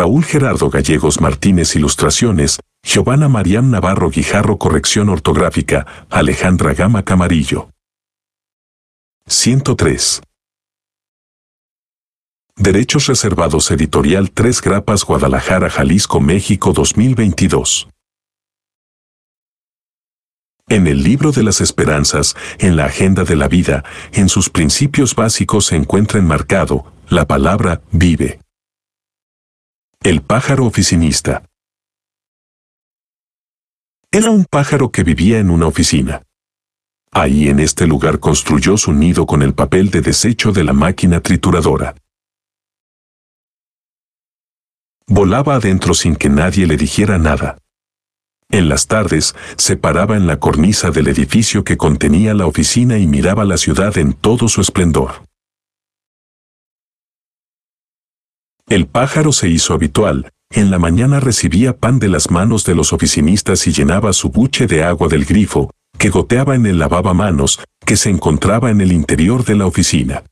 Raúl Gerardo Gallegos Martínez ilustraciones, Giovanna Mariam Navarro Guijarro corrección ortográfica, Alejandra Gama Camarillo. 103. Derechos reservados editorial 3 Grapas Guadalajara, Jalisco, México 2022. En el libro de las esperanzas, en la agenda de la vida, en sus principios básicos se encuentra enmarcado la palabra vive. El pájaro oficinista. Era un pájaro que vivía en una oficina. Ahí en este lugar construyó su nido con el papel de desecho de la máquina trituradora. Volaba adentro sin que nadie le dijera nada. En las tardes, se paraba en la cornisa del edificio que contenía la oficina y miraba la ciudad en todo su esplendor. El pájaro se hizo habitual. En la mañana recibía pan de las manos de los oficinistas y llenaba su buche de agua del grifo, que goteaba en el lavamanos, que se encontraba en el interior de la oficina.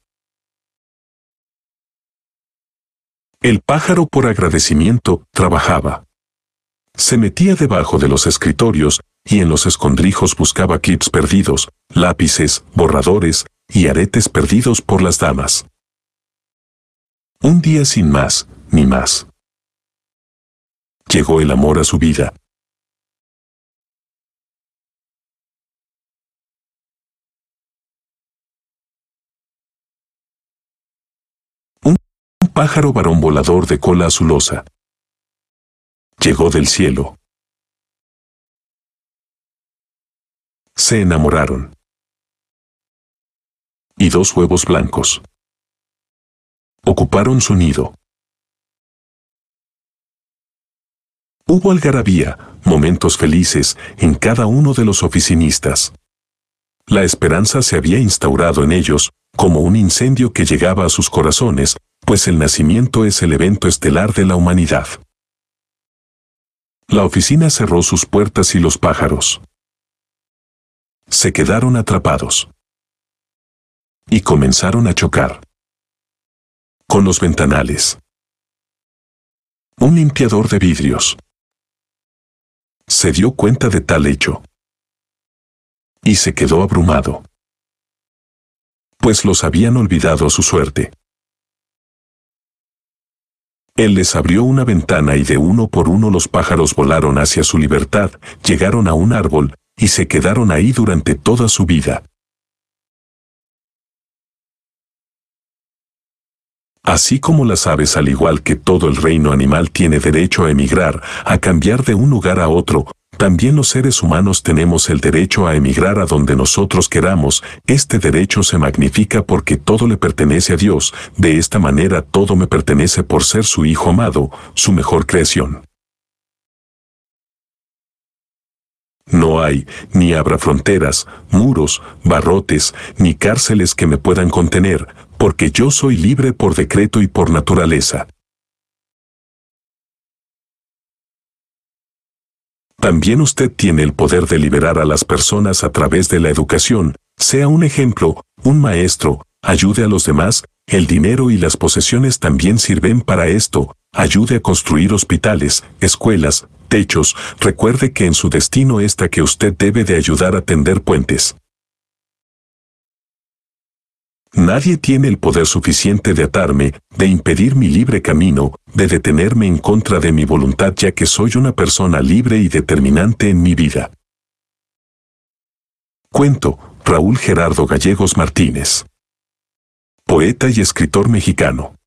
El pájaro, por agradecimiento, trabajaba. Se metía debajo de los escritorios y en los escondrijos buscaba clips perdidos, lápices, borradores y aretes perdidos por las damas. Un día sin más, ni más. Llegó el amor a su vida. Un pájaro varón volador de cola azulosa. Llegó del cielo. Se enamoraron. Y 2 huevos blancos ocuparon su nido. Hubo algarabía, momentos felices, en cada uno de los oficinistas. La esperanza se había instaurado en ellos, como un incendio que llegaba a sus corazones, pues el nacimiento es el evento estelar de la humanidad. La oficina cerró sus puertas y los pájaros se quedaron atrapados. Y comenzaron a chocar con los ventanales. Un limpiador de vidrios se dio cuenta de tal hecho y se quedó abrumado, pues los habían olvidado a su suerte. Él les abrió una ventana y de uno por uno los pájaros volaron hacia su libertad, llegaron a un árbol y se quedaron ahí durante toda su vida. Así como las aves, al igual que todo el reino animal, tiene derecho a emigrar, a cambiar de un lugar a otro, también los seres humanos tenemos el derecho a emigrar a donde nosotros queramos. Este derecho se magnifica porque todo le pertenece a Dios. De esta manera todo me pertenece por ser su Hijo amado, su mejor creación. No hay, ni habrá fronteras, muros, barrotes, ni cárceles que me puedan contener, porque yo soy libre por decreto y por naturaleza. También usted tiene el poder de liberar a las personas a través de la educación, sea un ejemplo, un maestro, ayude a los demás, el dinero y las posesiones también sirven para esto, ayude a construir hospitales, escuelas, techos, recuerde que en su destino está que usted debe de ayudar a tender puentes. Nadie tiene el poder suficiente de atarme, de impedir mi libre camino, de detenerme en contra de mi voluntad, ya que soy una persona libre y determinante en mi vida. Cuento, Raúl Gerardo Gallegos Martínez. Poeta y escritor mexicano.